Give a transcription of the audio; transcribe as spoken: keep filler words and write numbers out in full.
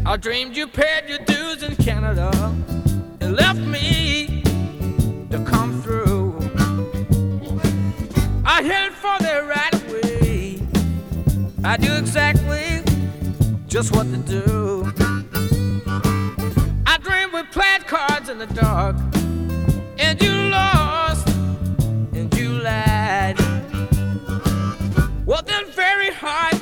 I dreamed you paid your dues in Canada and left me to come through. I headed for the right way. I knew exactly just what to do. I dreamed we played cards in the dark, and you lost, and you lied. Well, then very hard